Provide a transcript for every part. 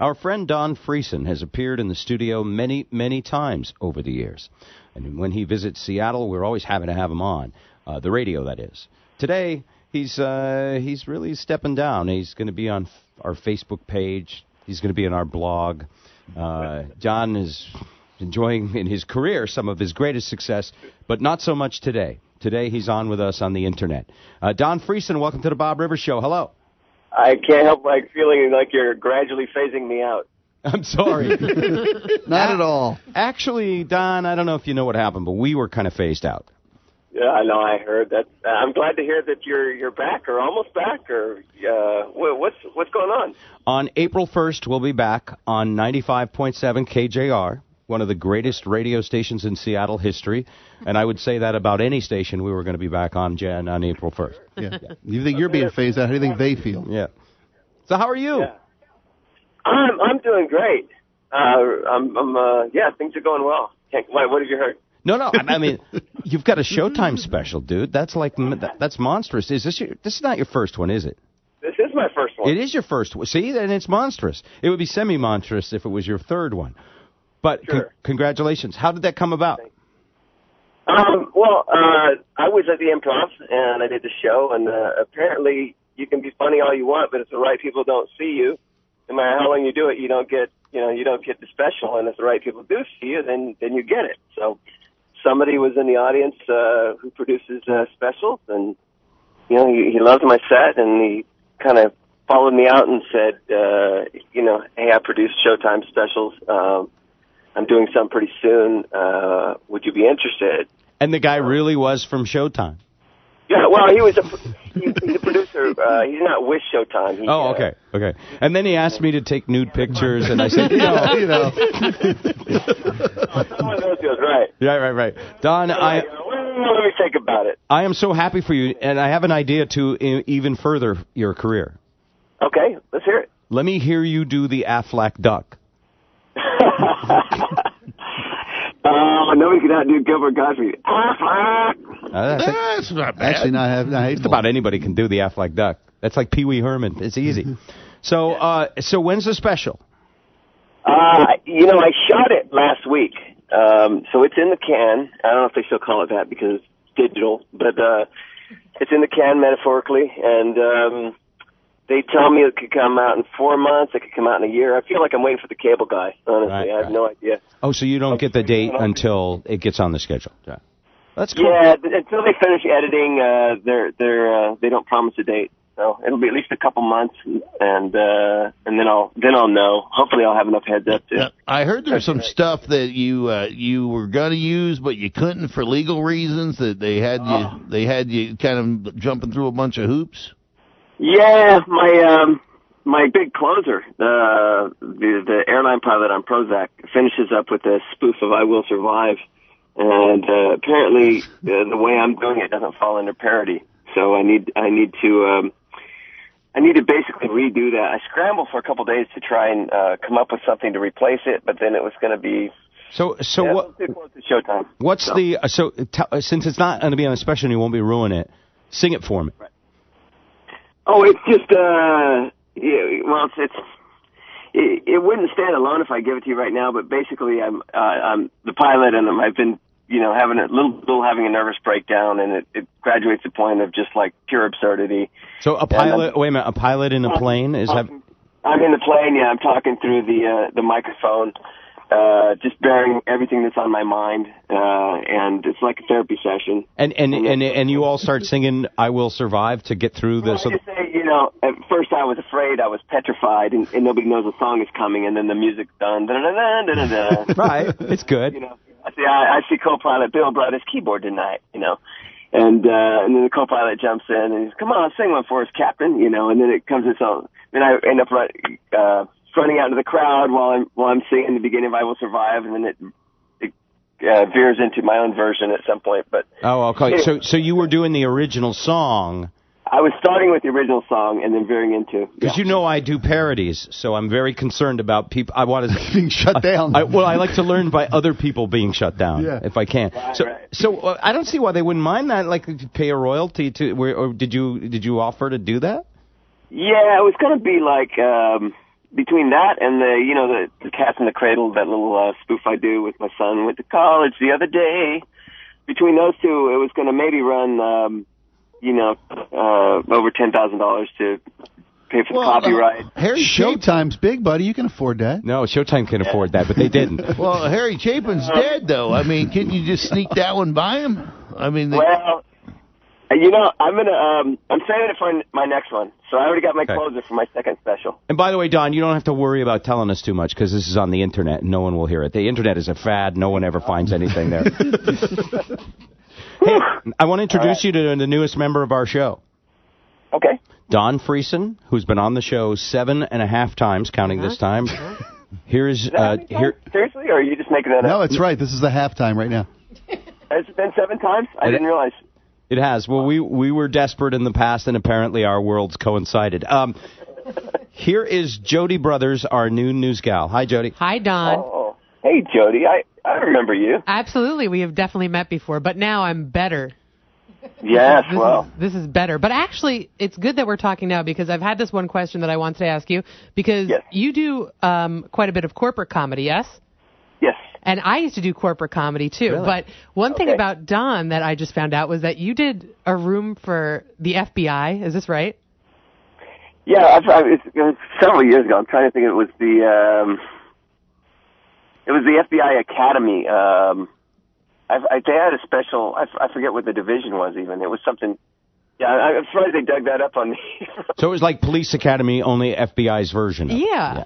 Our friend Don Friesen has appeared in the studio many, many times over the years. And when he visits Seattle, we're always happy to have him on. The radio, that is. Today, he's really stepping down. He's going to be on our Facebook page. He's going to be on our blog. John is enjoying in his career some of his greatest success, but not so much today. Today, he's on with us on the Internet. Don Friesen, welcome to the Bob Rivers Show. Hello. I can't help feeling like you're gradually phasing me out. I'm sorry. Not at all. Actually, Don, I don't know if you know what happened, but we were kind of phased out. Yeah, I know. I heard that. I'm glad to hear that you're back or almost back. Or what's going on? On April 1st, we'll be back on 95.7 KJR, one of the greatest radio stations in Seattle history. And I would say that about any station we were going to be back on April 1st. Yeah. You think you're being phased out? How do you think they feel? Yeah. So how are you? Yeah. I'm doing great. Things are going well. What have you heard? No. I mean, you've got a Showtime special, dude. That's that's monstrous. This is not your first one, is it? This is my first one. It is your first one. See, and it's monstrous. It would be semi-monstrous if it was your third one. But sure. Congratulations. How did that come about? I was at the Improv, and I did the show, and apparently you can be funny all you want, but if the right people don't see you, no matter how long you do it, you don't get the special, and if the right people do see you, then you get it. So somebody was in the audience who produces specials, and he loves my set, and he kind of followed me out and said, hey, I produce Showtime specials. I'm doing some pretty soon. Would you be interested? And the guy really was from Showtime. Yeah, well, he's a producer. He's not with Showtime. Okay. And then he asked me to take nude pictures, and I said, Someone knows you, right? Yeah, right. Don, let me think about it. I am so happy for you, and I have an idea to even further your career. Okay, let's hear it. Let me hear you do the Aflac duck. Nobody can outdo Gilbert Gottfried. That's not bad. Actually, not hateful. Just about anybody can do the Aflac duck. That's like Pee Wee Herman. It's easy. So when's the special? I shot it last week. So it's in the can. I don't know if they still call it that because it's digital, but it's in the can metaphorically, and they tell me it could come out in 4 months. It could come out in a year. I feel like I'm waiting for the cable guy, honestly. I have no idea. Oh, so you don't get the date until it gets on the schedule. Yeah. That's cool. Yeah, until they finish editing, they don't promise a date. So it'll be at least a couple months, and then I'll know. Hopefully, I'll have enough heads up to. I heard there's some stuff that you were going to use, but you couldn't for legal reasons. That they had you kind of jumping through a bunch of hoops. Yeah, my big closer, the airline pilot on Prozac, finishes up with a spoof of "I Will Survive," and apparently the way I'm doing it doesn't fall under parody. So I need to basically redo that. I scrambled for a couple days to try and come up with something to replace it, but then it was going to be what? Too close to Showtime. What's since it's not going to be on a special and you won't be ruining it, sing it for me. Right. Oh, it's just it wouldn't stand alone if I give it to you right now. But basically, I'm the pilot, and I've been having having a nervous breakdown, and it graduates to the point of just like pure absurdity. So a pilot, wait a minute, a pilot in a plane is having. I'm in the plane. Yeah, I'm talking through the microphone. Just bearing everything that's on my mind, and it's like a therapy session. And you all start singing "I Will Survive" to get through this. Well, at first I was afraid, I was petrified, and nobody knows the song is coming, and then the music's done. Right, it's good. I see co-pilot Bill brought his keyboard tonight, and then the co-pilot jumps in and he's, "Come on, sing one for us, Captain," and then it comes this song. Then I end up running out into the crowd while I'm singing the beginning of "I Will Survive," and then it veers into my own version at some point. But okay. So you were doing the original song. I was starting with the original song and then veering into because I do parodies, so I'm very concerned about people. I want to being shut down. I like to learn by other people being shut down if I can. Right. So I don't see why they wouldn't mind that. Like pay a royalty or did you offer to do that? Yeah, it was going to be like. between that and the Cats in the Cradle, that little spoof I do with my son, went to college the other day. Between those two, it was going to maybe run, over $10,000 to pay for the copyright. Harry Showtime's big, buddy. You can afford that. No, Showtime can afford that, but they didn't. Well, Harry Chapin's dead, though. I mean, can't you just sneak that one by him? I mean, I'm saving it for my next one. So I already got my closer for my second special. And by the way, Don, you don't have to worry about telling us too much because this is on the Internet and no one will hear it. The Internet is a fad. No one ever finds anything there. Hey, I want to introduce you to the newest member of our show. Okay. Don Friesen, who's been on the show 7.5 times, counting this time. Here's Seriously, or are you just making that up? No, it's right. This is the halftime right now. Has it been 7 times? I didn't realize. It has. Well, we were desperate in the past, and apparently our worlds coincided. Here is Jody Brothers, our new news gal. Hi, Jody. Hi, Don. Oh, hey, Jody. I remember you. Absolutely. We have definitely met before, but now I'm better. Yes, This is better. But actually, it's good that we're talking now because I've had this one question that I wanted to ask you because you do quite a bit of corporate comedy, yes? Yes. And I used to do corporate comedy, too. Really? But one thing about Don that I just found out was that you did a room for the FBI. Is this right? Yeah, it was several years ago. I'm trying to think. It was the FBI Academy. They had a special. I forget what the division was even. It was something. Yeah, I'm surprised they dug that up on me. So it was like Police Academy, only FBI's version of it. Yeah.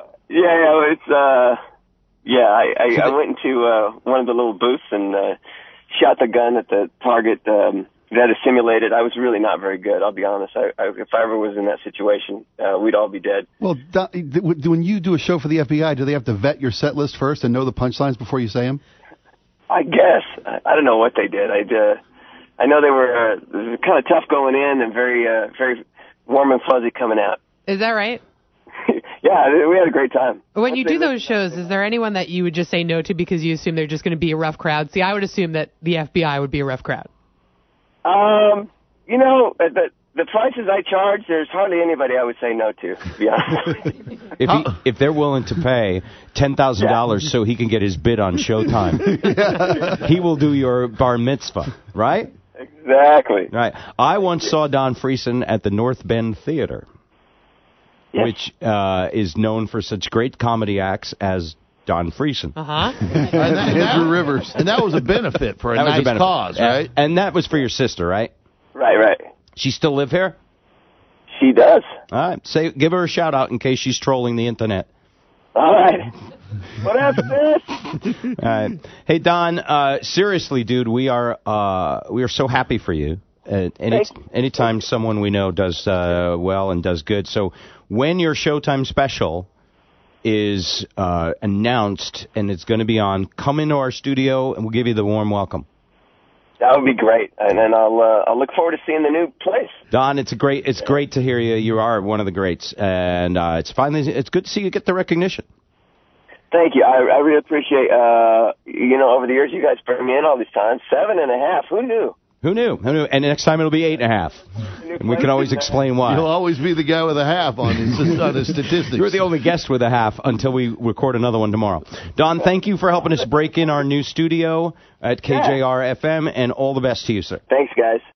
I went into one of the little booths and shot the gun at the target that is simulated. I was really not very good, I'll be honest. If I ever was in that situation, we'd all be dead. Well, when you do a show for the FBI, do they have to vet your set list first and know the punchlines before you say them? I guess. I don't know what they did. I know they were kind of tough going in and very warm and fuzzy coming out. Is that right? Yeah, we had a great time. When you do those shows, is there anyone that you would just say no to because you assume they're just going to be a rough crowd? See, I would assume that the FBI would be a rough crowd. The prices I charge, there's hardly anybody I would say no to be honest. If they're willing to pay $10,000 so he can get his bid on Showtime, he will do your bar mitzvah, right? Exactly. Right. I once saw Don Friesen at the North Bend Theater, which is known for such great comedy acts as Don Friesen. Andrew Rivers. And that was a benefit for a nice cause, right? And that was for your sister, right? Right. She still live here? She does. All right. Give her a shout-out in case she's trolling the Internet. All right. What after this? All right. Hey, Don, seriously, dude, we are so happy for you. Anytime someone we know does well and does good. So when your Showtime special is announced and it's going to be on, come into our studio and we'll give you the warm welcome. That would be great, and then I'll look forward to seeing the new place. Don, it's great to hear you. You are one of the greats, and it's good to see you get the recognition. Thank you. I really appreciate over the years you guys bring me in all these times. 7.5. Who knew? Who knew? And next time it'll be 8.5. And we can always explain why. You'll always be the guy with a half on his statistics. You're the only guest with a half until we record another one tomorrow. Don, thank you for helping us break in our new studio at KJR FM, and all the best to you, sir. Thanks, guys.